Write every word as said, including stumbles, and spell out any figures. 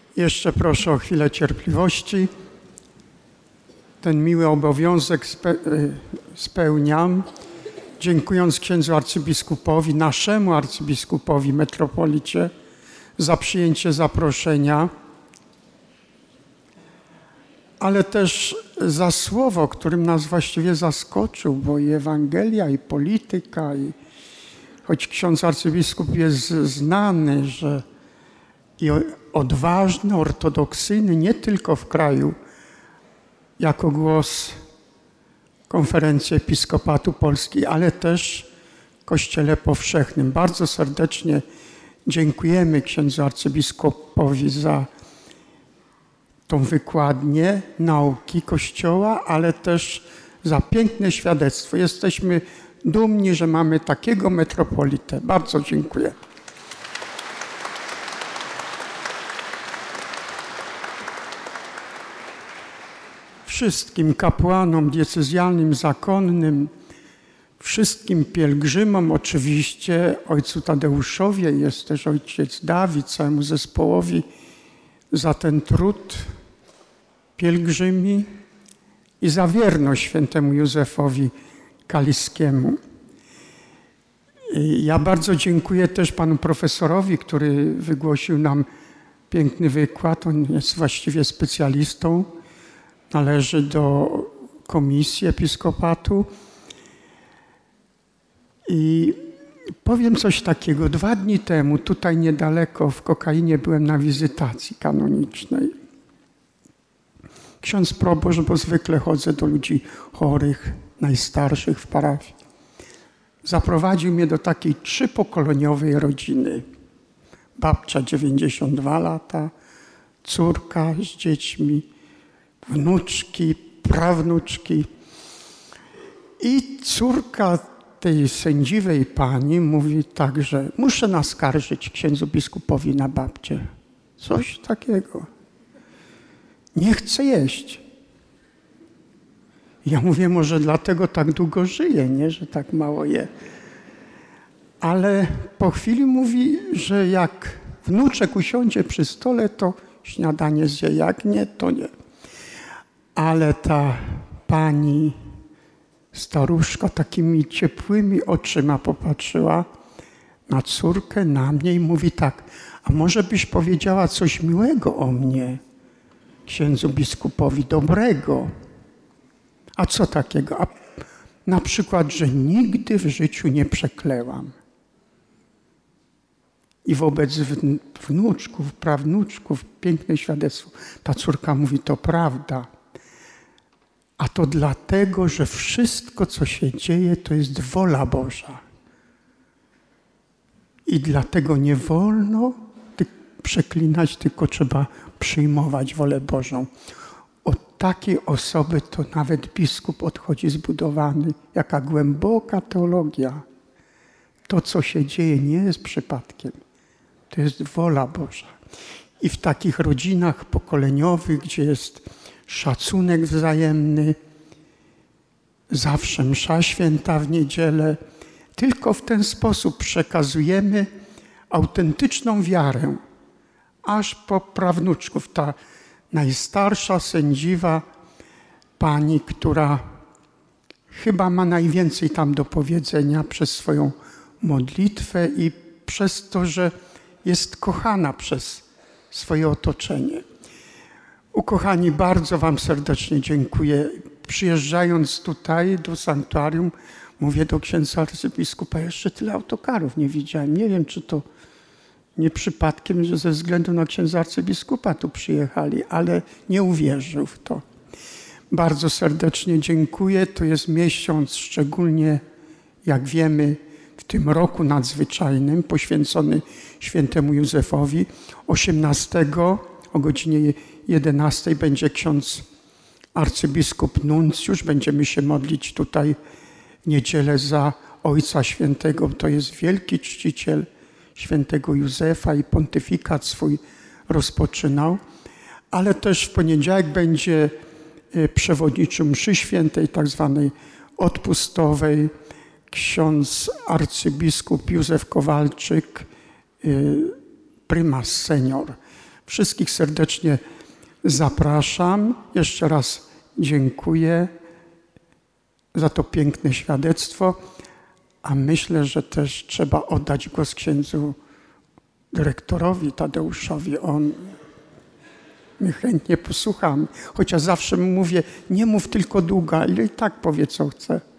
Jeszcze proszę o chwilę cierpliwości. Ten miły obowiązek spe, spełniam, dziękując księdzu arcybiskupowi, naszemu arcybiskupowi, metropolicie, za przyjęcie zaproszenia, ale też za słowo, którym nas właściwie zaskoczył, bo i Ewangelia, i polityka, i choć ksiądz arcybiskup jest znany, że i odważny, ortodoksyjny, nie tylko w kraju, jako głos Konferencji Episkopatu Polski, ale też w Kościele Powszechnym. Bardzo serdecznie dziękujemy księdzu arcybiskupowi za tą wykładnię nauki Kościoła, ale też za piękne świadectwo. Jesteśmy dumni, że mamy takiego metropolitę. Bardzo dziękuję. Wszystkim kapłanom diecezjalnym, zakonnym, wszystkim pielgrzymom, oczywiście ojcu Tadeuszowi, jest też ojciec Dawid, całemu zespołowi za ten trud pielgrzymi i za wierność świętemu Józefowi Kaliskiemu. Ja bardzo dziękuję też panu profesorowi, który wygłosił nam piękny wykład. On jest właściwie specjalistą, należy do Komisji Episkopatu. I powiem coś takiego. Dwa dni temu tutaj niedaleko w Kokainie byłem na wizytacji kanonicznej. Ksiądz proboszcz, bo zwykle chodzę do ludzi chorych, najstarszych w parafii, zaprowadził mnie do takiej trzypokoleniowej rodziny. Babcia dziewięćdziesiąt dwa lata, córka z dziećmi, wnuczki, prawnuczki. I córka tej sędziwej pani mówi tak, że muszę naskarżyć księdzu biskupowi na babcię. Coś takiego. Nie chce jeść. Ja mówię, może dlatego tak długo żyje, nie, że tak mało je. Ale po chwili mówi, że jak wnuczek usiądzie przy stole, to śniadanie zje, jak nie, to nie. Ale ta pani staruszka takimi ciepłymi oczyma popatrzyła na córkę, na mnie i mówi tak, a może byś powiedziała coś miłego o mnie, księdzu biskupowi, dobrego. A co takiego? A na przykład, że nigdy w życiu nie przeklęłam. I wobec wnuczków, prawnuczków, piękne świadectwo. Ta córka mówi, to prawda. A to dlatego, że wszystko, co się dzieje, to jest wola Boża. I dlatego nie wolno przeklinać, tylko trzeba przyjmować wolę Bożą. Od takiej osoby to nawet biskup odchodzi zbudowany. Jaka głęboka teologia. To, co się dzieje, nie jest przypadkiem. To jest wola Boża. I w takich rodzinach pokoleniowych, gdzie jest szacunek wzajemny, zawsze msza święta w niedzielę, tylko w ten sposób przekazujemy autentyczną wiarę, aż po prawnuczków. Ta najstarsza sędziwa pani, która chyba ma najwięcej tam do powiedzenia przez swoją modlitwę i przez to, że jest kochana przez swoje otoczenie. Ukochani, bardzo wam serdecznie dziękuję. Przyjeżdżając tutaj do sanktuarium, mówię do księdza arcybiskupa, jeszcze tyle autokarów nie widziałem. Nie wiem, czy to nie przypadkiem, że ze względu na księdza arcybiskupa tu przyjechali, ale nie uwierzył w to. Bardzo serdecznie dziękuję. To jest miesiąc szczególnie, jak wiemy, w tym roku nadzwyczajnym, poświęcony świętemu Józefowi. osiemnastego o godzinie jedenastej będzie ksiądz arcybiskup nuncjusz. Będziemy się modlić tutaj w niedzielę za Ojca Świętego. To jest wielki czciciel świętego Józefa i pontyfikat swój rozpoczynał. Ale też w poniedziałek będzie przewodniczył mszy świętej, tak zwanej odpustowej, ksiądz arcybiskup Józef Kowalczyk, prymas senior. Wszystkich serdecznie zapraszam. Jeszcze raz dziękuję za to piękne świadectwo, a myślę, że też trzeba oddać głos księdzu dyrektorowi Tadeuszowi. On, my chętnie posłuchamy, chociaż zawsze mówię, nie mów tylko długo, ale i tak powie, co chce.